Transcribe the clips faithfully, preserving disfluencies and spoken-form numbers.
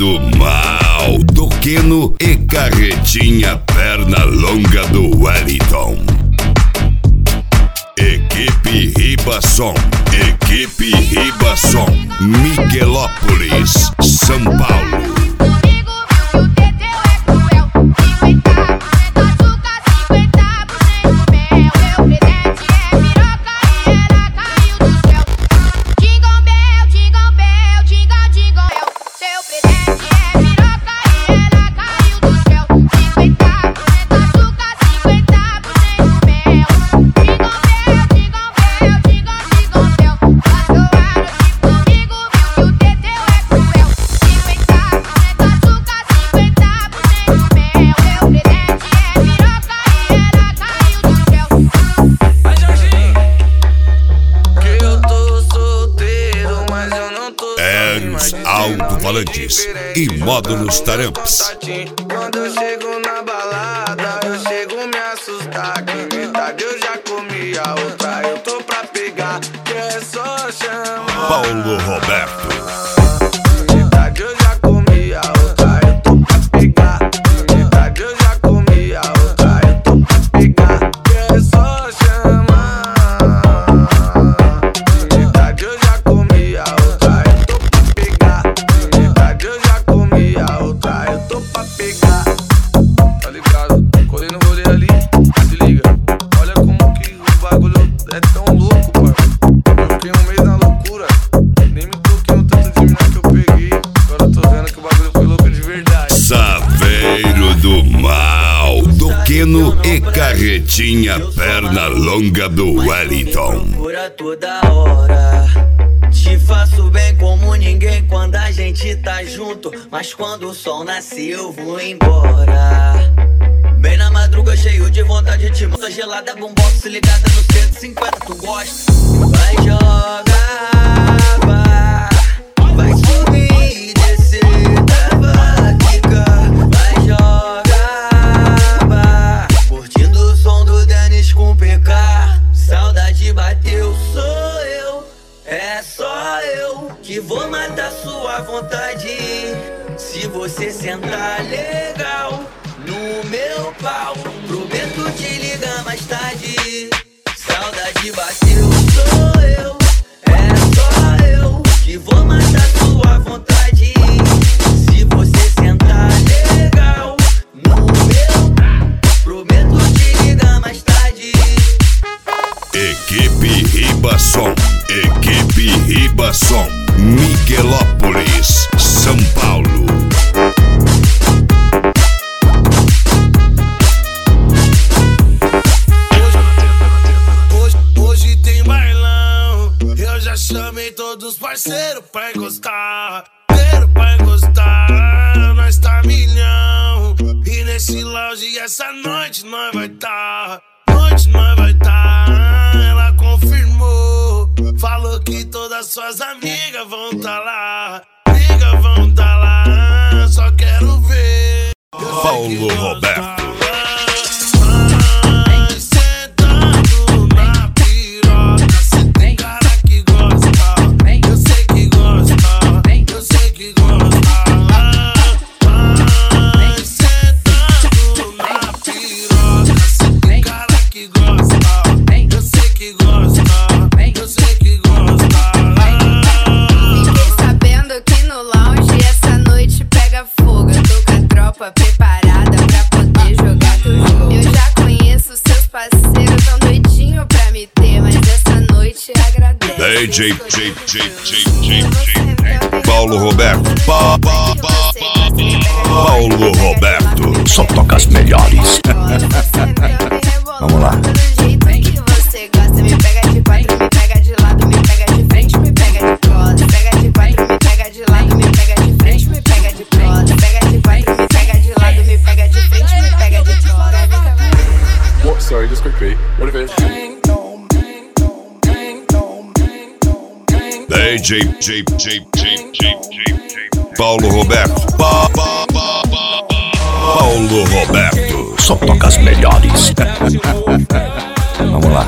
do mal, do Keno e carretinha perna longa do Wellington. Equipe Ribasson, Equipe Ribasson, Miguelópolis, São Paulo. Alto-falantes e módulos Taramps. Quando eu chego na balada, eu chego me assustar. Que metade eu já comi, a outra eu tô pra pegar. Que é só chamar Paulo Roberto. Metade eu já comi, a outra eu tô pra pegar. Metade eu já comi, a outra eu tô pra pegar. Que é só chamar. Metade eu já comi, a outra eu tô pra pegar. Metade eu já comi, a outra eu tô pra pegar. Tá ligado? Colei no rolê ali, se liga. Olha como que o bagulho é tão louco, parceiro. Eu fiquei um mês na loucura. Nem me toquei no tanto de mina que eu peguei. Agora eu tô vendo que o bagulho foi louco de verdade. Saveiro do mal, do Keno e carretinha perna longa do Wellington. Procura toda hora. Te faço bem como ninguém quando a gente tá junto. Mas quando o sol nasce eu vou embora. Bem na madruga cheio de vontade de te mostrar gelada, boombox ligada no cento e cinquenta, tu gosta? Vai jogar, vai, vai subir e descer, tava quica. Vai jogar, vai, curtindo o som do Dennis com P K. Saudade bateu, sou eu, é só eu que vou matar sua vontade. Se você sentar legal no meu pau, prometo te ligar mais tarde. Saudade bateu, sou eu, é só eu que vou matar sua vontade. Se você sentar legal no meu, prometo te ligar mais tarde. Equipe Ribasson, Equipe Ribasson, Miguelópolis, São Paulo. Hoje, hoje tem bailão. Eu já chamei todos os parceiros pra encostar. Parceiro pra encostar. Nós tá milhão. E nesse lounge essa noite nós vai tá. Noite nós vai tá. Ela confirmou. Falou que todas suas amigas vão tá lá. Amigas vão tá lá. Só quero ver Paulo Roberto. Preparada pra poder jogar teu jogo. Eu já conheço seus parceiros, tão doidinho pra me ter, mas essa noite agradece. D J, J, J, J, J, J, Paulo Roberto. Pa, pa, pa, pa, Paulo Roberto. Só toca as melhores. Vamos lá. Do jeito que você gosta, me pega de quatro, me pega de lado, me pega de frente, me pega de costa. Pega de quatro, me pega de lado, me pega de frente, me pega de costa. Pega de quatro, me pega de lado, me pega de frente, me pega de costa. What? Sorry, just quickly. What if it's D J, J, J, J, J, J, Paulo Roberto. Pa, pa, pa, pa, Paulo Roberto. Só toca as melhores. Vamos lá.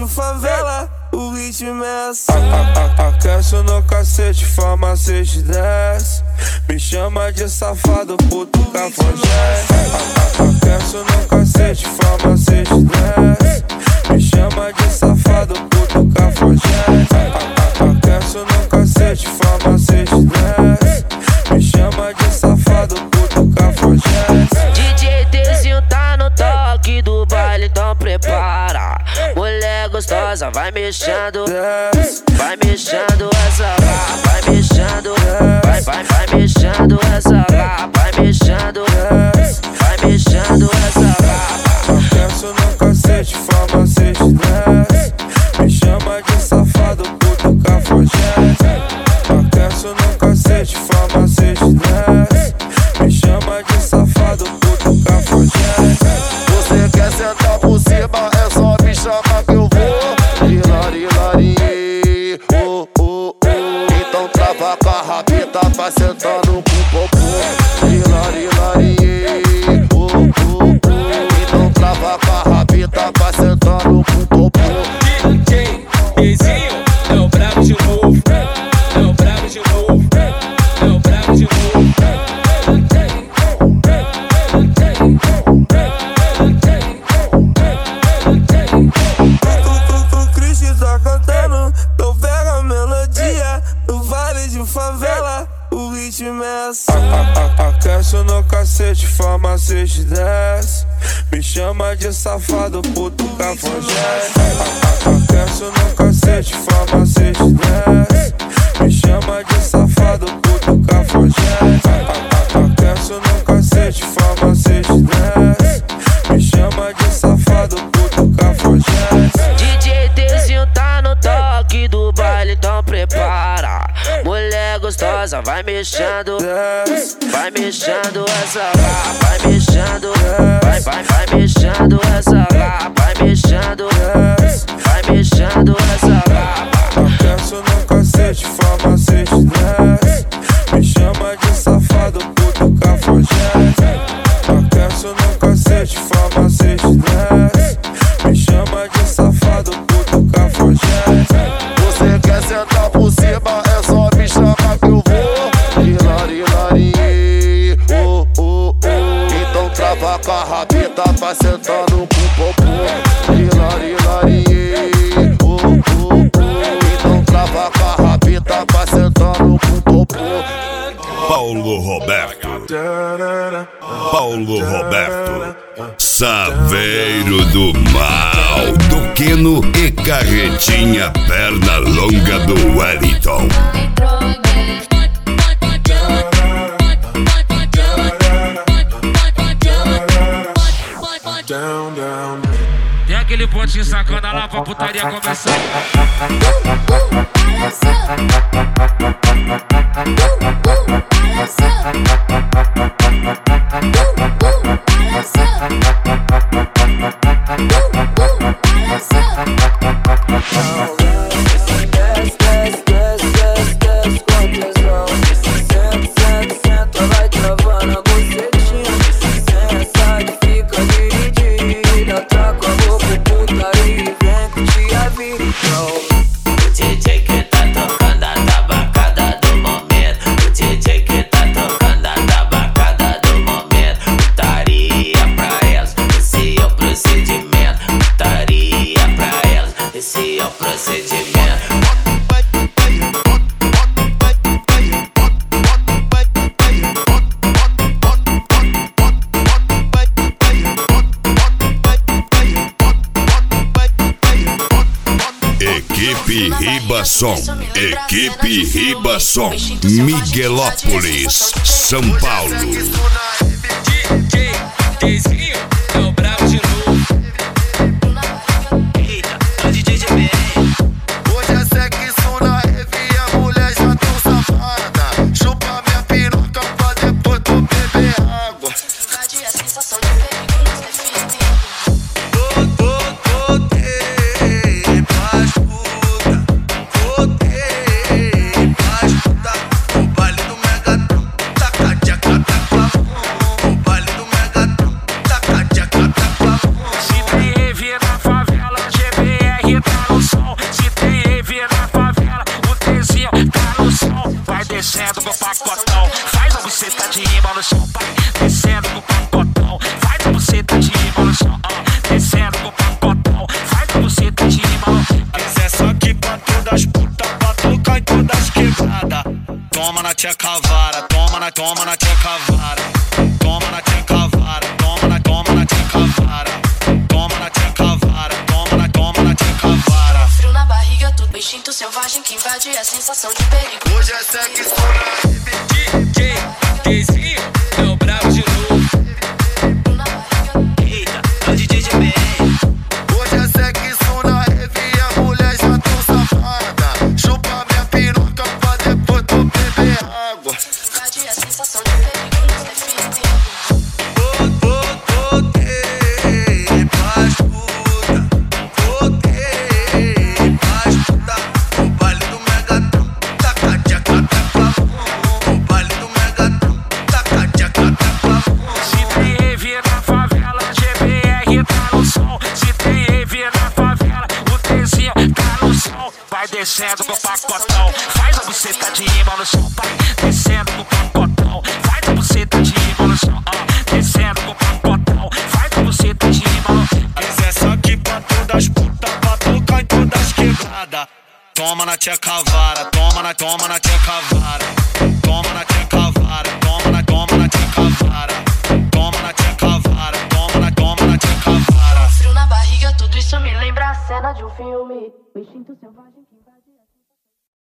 favela, o ritmo é assim. Aquece no cacete, farmacete desce. Me chama de safado, puto cafajeste. Aquece no cacete, farmacete desce. Me chama de safado, puto cafajeste. Aquece no cacete, farmacete desce. Me chama de safado, puto cafajeste. D J Tzinho tá no toque do baile, então prepara. Mulher gostosa, vai mexendo, vai mexendo essa lá, vai mexendo, vai, vai, vai mexendo essa lá, vai mexendo, vai mexendo essa lá. Aquece no cacete, farmacete desce. Me chama de safado, puto cafajeste. Aquece no cacete, farmacete desce. Me chama de safado, puto cafajeste. Você quer sentar por cima, é só me chamar que eu vou. Hilari, hilari, oh, oh, oh. Então trava com a rabita, vai sentando com o popô. Hilari, hilari, oh, oh, oh. Então trava com a rabita, vai sentando com o popô. D J Tzinho é o brabo de novo, é o brabo de novo, é o brabo de novo. O Chris tá cantando, então pega a melodia. No vale de favela, o ritmo é assim. Aquece no cacete, farmacete desce. Me chama de safado, puto cafajeste. Aquece no cacete, farmacete desce. Me chama de safado, puto cafajeste. Aquece no cacete, farmacete desce. Me chama de safado, puto cafajeste. D J Tzinho tá no toque do baile, então prepara. Mulher gostosa, vai mexendo, vai mexendo essa lá, vai mexendo, vai, vai, vai mexendo essa lá, vai mexendo, vai mexendo essa lá. Aquece no cacete, farmacete desce. Me chama de safado, puto cafajeste. Aquece no cacete, farmacete desce. Me chama de safado, puto cafajeste. Você quer sentar por cima, é só me chamar que eu vou. Hilari, hilari, oh, oh, oh. Então trava com a rabita, vai sentando com o popô. Hilari, hilari, oh, oh, oh. Então trava com a rabita, vai sentando com o popô. Paulo Roberto, Paulo Roberto, Saveiro do Mal, do Quino e Carretinha Perna Longa do Wellington. Tem aquele pontinho sacana lá pra putaria começar. Equipe Ribassom, Equipe Ribassom, Miguelópolis, São Paulo. D J Tzinho é o brabo de novo. Eita, o D J G B R. Hoje é sexo na rave, a mulher já tão safada. Chupa minha piroca pra depois tu beber água. Invade a sensação de perigo nos definitivos. O baile do Megatron, taca toma na tcheca vara, toma na, toma na tcheca vara, toma na tcheca vara, toma na, toma na tcheca vara, toma na tcheca vara, toma na, toma na tcheca vara. Frio na barriga, tudo instinto selvagem que invade a sensação de perigo. Hoje é sexo na D J Deizinho, é o brabo de novo. Eita, é o D J G B. Hoje é sexo na rave e a mulher já tão safada. Chupa minha piroca pra depois tu beber água. Invade a sensação de perigo, nos define. Voltei pras puta, voltei pras puta. O baile do Megatron, taca tchaca taca. O baile do Megatron, taca tchaca taca. Se tem rave na favela, G B R tá no som. Se tem rave na favela, o Deizinho tá no som. Vai descendo com o pacotão, faz a buceta de rima no som. Vai descendo com o pacotão, faz a buceta de rima no som. Ah, descendo com o pacotão, faz a buceta de rima no som. Mas essa aqui pra todas putas, pra tocar em todas quebradas. Toma na tcheca vara, toma na, toma na tcheca vara, toma na tcheca vara, toma na, toma na tcheca vara, toma na tcheca vara, toma na, toma na tcheca vara. Frio na barriga, tudo isso me lembra a cena de um filme. O instinto selvagem que invade.